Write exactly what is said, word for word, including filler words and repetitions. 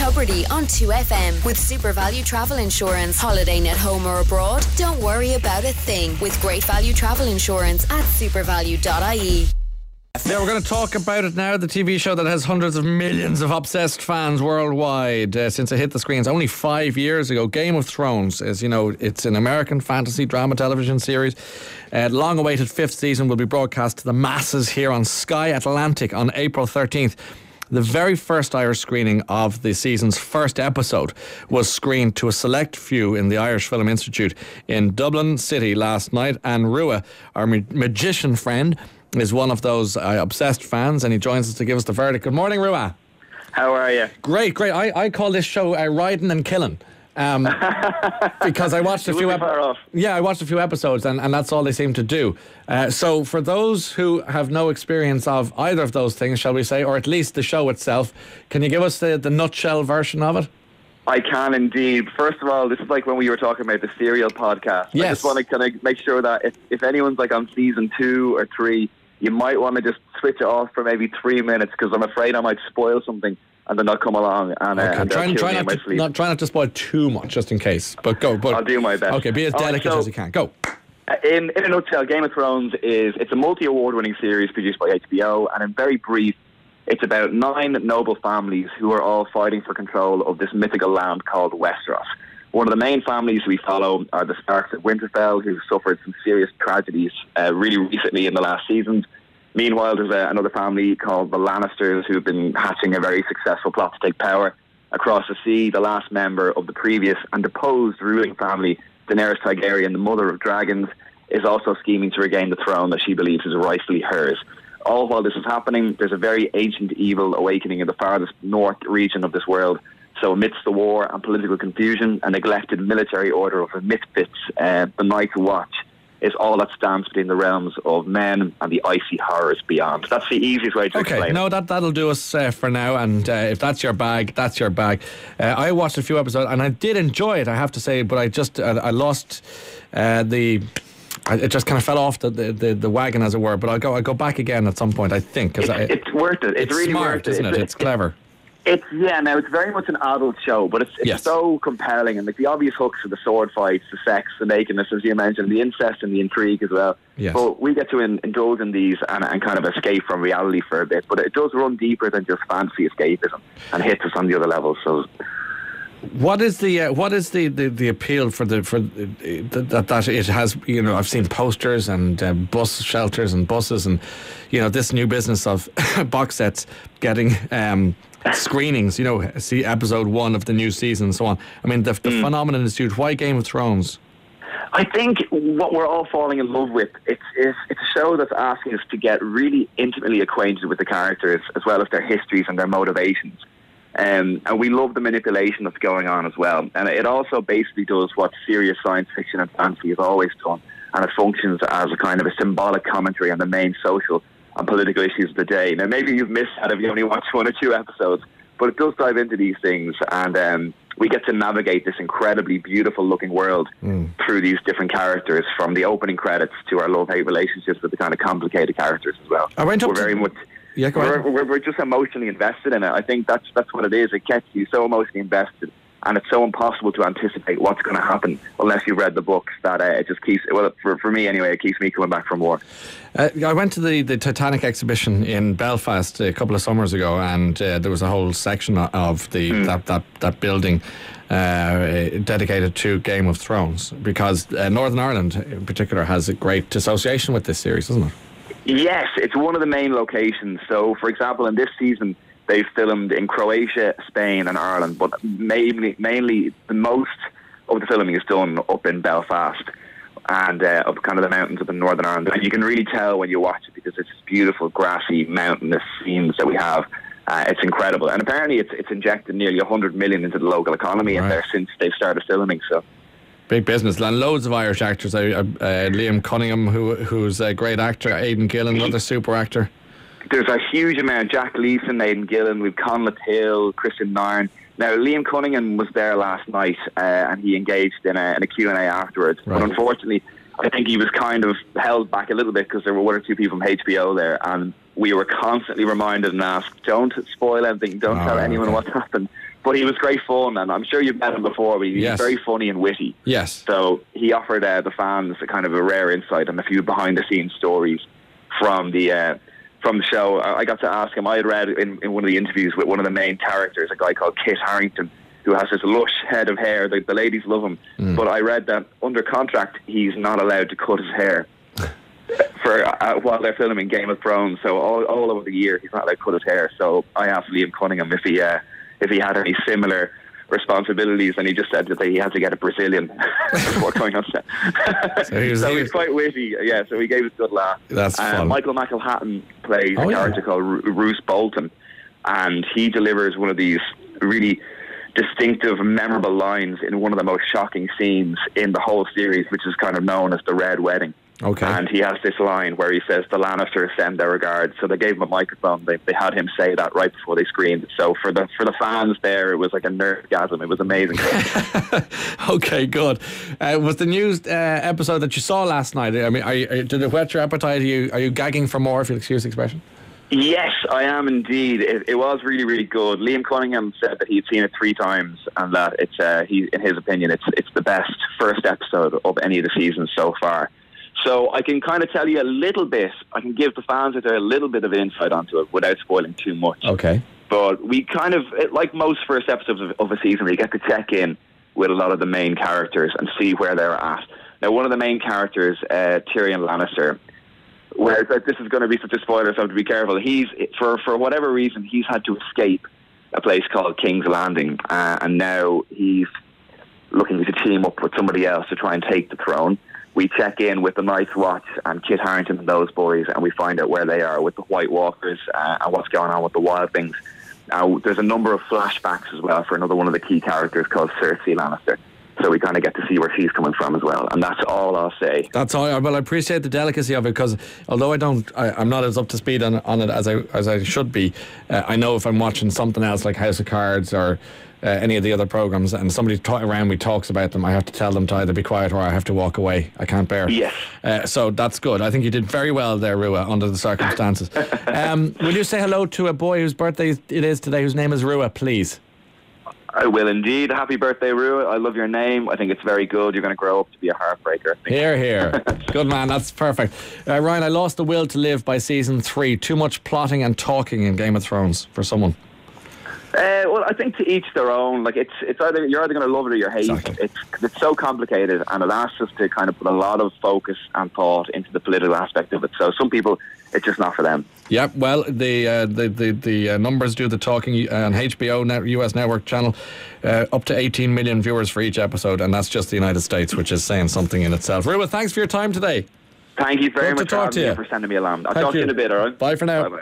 Tubridy on two F M with Super Value Travel Insurance. Holidaying at home or abroad? Don't worry about a thing with Great Value Travel Insurance at supervalue dot I E. Yeah, we're going to talk about it now. The T V show that has hundreds of millions of obsessed fans worldwide uh, since it hit the screens only five years ago. Game of Thrones, as you know, it's an American fantasy drama television series. Uh, long-awaited fifth season will be broadcast to the masses here on Sky Atlantic on April thirteenth. The very first Irish screening of the season's first episode was screened to a select few in the Irish Film Institute in Dublin City last night. And Rua, our ma- magician friend, is one of those uh, obsessed fans, and he joins us to give us the verdict. Good morning, Rua. How are you? Great, great. I, I call this show uh, Riding and Killing. Um, because I watched a few episodes. Yeah, I watched a few episodes, and, and that's all they seem to do. Uh, so, for those who have no experience of either of those things, shall we say, or at least the show itself, can you give us the, the nutshell version of it? I can indeed. First of all, this is like when we were talking about the Serial podcast. Yes. I just want to kind of make sure that if, if anyone's like on season two or three, you might want to just switch it off for maybe three minutes because I'm afraid I might spoil something and then I'll come along and, okay. uh, and try, kill try me in not my to, sleep. not, try not to spoil too much, just in case. But go. But, I'll do my best. Okay, be as delicate right, so, as you can. Go. In, in a nutshell, Game of Thrones is it's a multi-award-winning series produced by H B O, and in very brief, it's about nine noble families who are all fighting for control of this mythical land called Westeros. One of the main families we follow are the Starks of Winterfell, who suffered some serious tragedies uh, really recently in the last seasons. Meanwhile, there's uh, another family called the Lannisters who've been hatching a very successful plot to take power. Across the sea, the last member of the previous and deposed ruling family, Daenerys Targaryen, the mother of dragons, is also scheming to regain the throne that she believes is rightfully hers. All while this is happening, there's a very ancient evil awakening in the farthest north region of this world. So amidst the war and political confusion, a neglected military order of misfits, uh, the Night's Watch, is all that stands between the realms of men and the icy horrors beyond. That's the easiest way to okay, explain no, it. that, that'll do us uh, for now, and uh, if that's your bag, that's your bag. Uh, I watched a few episodes, and I did enjoy it, I have to say, but I just, uh, I lost uh, the... It just kind of fell off the, the, the, the wagon, as it were. But I'll go I'll go back again at some point, I think. Cause it's, I, it's worth it. It's, it's really smart, worth it. isn't it? It's, it's clever. It's yeah. Now it's very much an adult show, but it's, it's yes. so compelling, and like the obvious hooks are the sword fights, the sex, the nakedness, as you mentioned, the incest and the intrigue as well. Yes. But we get to in, indulge in these and, and kind of escape from reality for a bit. But it does run deeper than just fantasy escapism and hits us on the other levels. So. What is the uh, what is the, the, the appeal for the for the, that that it has? You know, I've seen posters and uh, bus shelters and buses, and you know, this new business of box sets getting um, screenings. You know, see episode one of the new season and so on. I mean, the, the mm. phenomenon is huge. Why Game of Thrones? I think what we're all falling in love with, it's, it's it's a show that's asking us to get really intimately acquainted with the characters as well as their histories and their motivations. Um, and we love the manipulation that's going on as well. And it also basically does what serious science fiction and fantasy has always done, and it functions as a kind of a symbolic commentary on the main social and political issues of the day. Now, maybe you've missed that if you only watched one or two episodes, but it does dive into these things, and um, we get to navigate this incredibly beautiful-looking world mm. through these different characters, from the opening credits to our love-hate relationships with the kind of complicated characters as well. I went up We're to very much... Yeah, go we're, ahead. we're, we're just emotionally invested in it. I think that's that's what it is. It gets you so emotionally invested, and it's so impossible to anticipate what's going to happen unless you've read the books. That uh, it just keeps, well, for, for me anyway, it keeps me coming back for more. Uh, I went to the, the Titanic exhibition in Belfast a couple of summers ago, and uh, there was a whole section of the mm. that, that, that building uh, dedicated to Game of Thrones, because uh, Northern Ireland in particular has a great association with this series, doesn't it? Yes, it's one of the main locations. So, for example, in this season, they've filmed in Croatia, Spain and Ireland, but mainly, mainly the most of the filming is done up in Belfast and uh, up kind of the mountains up in Northern Ireland. And you can really tell when you watch it because it's beautiful, grassy, mountainous scenes that we have. Uh, it's incredible. And apparently it's it's injected nearly one hundred million into the local economy right. in there since they've started filming, so... Big business, and loads of Irish actors. Uh, uh, Liam Cunningham, who who's a great actor. Aidan Gillen, another super actor. There's a huge amount. Jack Leeson, Aidan Gillen, we've Conleth Hill, Christian Nairn. Now, Liam Cunningham was there last night, uh, and he engaged in a, in a Q and A afterwards. Right. But unfortunately, I think he was kind of held back a little bit because there were one or two people from H B O there, and we were constantly reminded and asked, don't spoil anything, don't Oh, tell anyone okay. what's happened. But he was great fun, and I'm sure you've met him before, but he's Yes. very funny and witty. Yes. So he offered uh, the fans a kind of a rare insight and a few behind-the-scenes stories from the uh, from the show. I I got to ask him, I had read in, in one of the interviews with one of the main characters, a guy called Kit Harington, who has this lush head of hair. The, the ladies love him. Mm. But I read that under contract, he's not allowed to cut his hair for uh, while they're filming Game of Thrones. So all, all over the year, he's not allowed to cut his hair. So I asked Liam Cunningham if he uh, if he had any similar responsibilities, and he just said that he had to get a Brazilian before going on set. So he was- so he he's was- quite witty, yeah. So he gave us a good laugh. That's Uh, fun. Michael McElhatton plays Oh, a yeah. character called Ru- Roose Bolton, and he delivers one of these really distinctive, memorable lines in one of the most shocking scenes in the whole series, which is kind of known as the Red Wedding. Okay. And he has this line where he says, the Lannisters send their regards. So they gave him a microphone. They, they had him say that right before they screened it. So for the for the fans there, it was like a nerdgasm. It was amazing. Okay, good. Uh, was the news uh, episode that you saw last night? I mean, are you, are, did it whet your appetite? Are you are you gagging for more? If you'll excuse the expression. Yes, I am indeed. It, it was really, really good. Liam Cunningham said that he'd seen it three times, and that it's, uh, he, in his opinion, it's it's the best first episode of any of the seasons so far. So I can kind of tell you a little bit. I can give the fans out there a little bit of insight onto it without spoiling too much. Okay. But we kind of, like most first episodes of, of a season, we get to check in with a lot of the main characters and see where they're at. Now, one of the main characters, uh, Tyrion Lannister, where this is going to be such a spoiler, so I have to be careful. He's, for for whatever reason, he's had to escape a place called King's Landing, uh, and now he's looking to team up with somebody else to try and take the throne. We check in with the Night's Watch and Kit Harington and those boys, and we find out where they are with the White Walkers uh, and what's going on with the Wildlings. Now, there's a number of flashbacks as well for another one of the key characters called Cersei Lannister. So we kind of get to see where she's coming from as well. And that's all I'll say. That's all. Well, I appreciate the delicacy of it, because although I don't, I, I'm not as up to speed on, on it as I as I should be. Uh, I know if I'm watching something else like House of Cards or uh, any of the other programs, and somebody ta- around me talks about them, I have to tell them to either be quiet or I have to walk away. I can't bear it. Yes. Uh, so that's good. I think you did very well there, Rua, under the circumstances. um, will you say hello to a boy whose birthday it is today, whose name is Rua, please? I will indeed. Happy birthday, Rua. I love your name. I think it's very good. You're going to grow up to be a heartbreaker. I think. Here, here. Good man, that's perfect. Uh, Ryan, I lost the will to live by season three. Too much plotting and talking in Game of Thrones for someone. Uh, well, I think to each their own. Like it's it's either you're either going to love it or you hate Exactly. it. It's 'cause it's so complicated, and it asks us to kind of put a lot of focus and thought into the political aspect of it. So some people, it's just not for them. Yep, well, the uh, the the, the uh, numbers do the talking on H B O net, U S network channel. Uh, up to eighteen million viewers for each episode, and that's just the United States, which is saying something in itself. Rua, thanks for your time today. Thank you very Good to much talk for, to having you. me and for sending me along. I'll Thank talk to you you. in a bit, all right? Bye for now. Bye-bye.